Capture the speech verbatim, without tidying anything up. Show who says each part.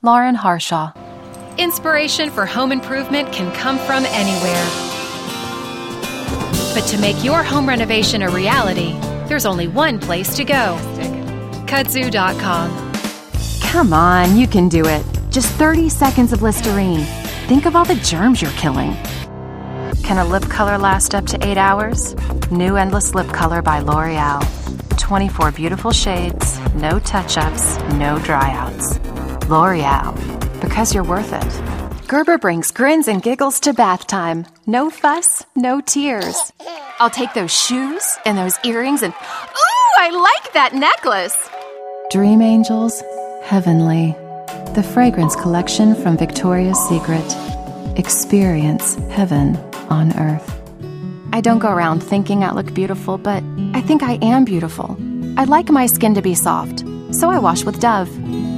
Speaker 1: Lauren Harshaw.
Speaker 2: Inspiration for home improvement can come from anywhere. But to make your home renovation a reality, there's only one place to go. Kudzu dot com.
Speaker 1: Come on, you can do it. Just thirty seconds of Listerine. Think of all the germs you're killing. Can a lip color last up to eight hours? New Endless Lip Color by L'Oreal. twenty-four beautiful shades, no touch-ups, no dry-outs. L'Oreal, because you're worth it. Gerber brings grins and giggles to bath time. No fuss, no tears. I'll take those shoes and those earrings and... Ooh, I like that necklace! Dream Angels, Heavenly. The fragrance collection from Victoria's Secret. Experience heaven on earth. I don't go around thinking I look beautiful, but I think I am beautiful. I like my skin to be soft, so I wash with Dove.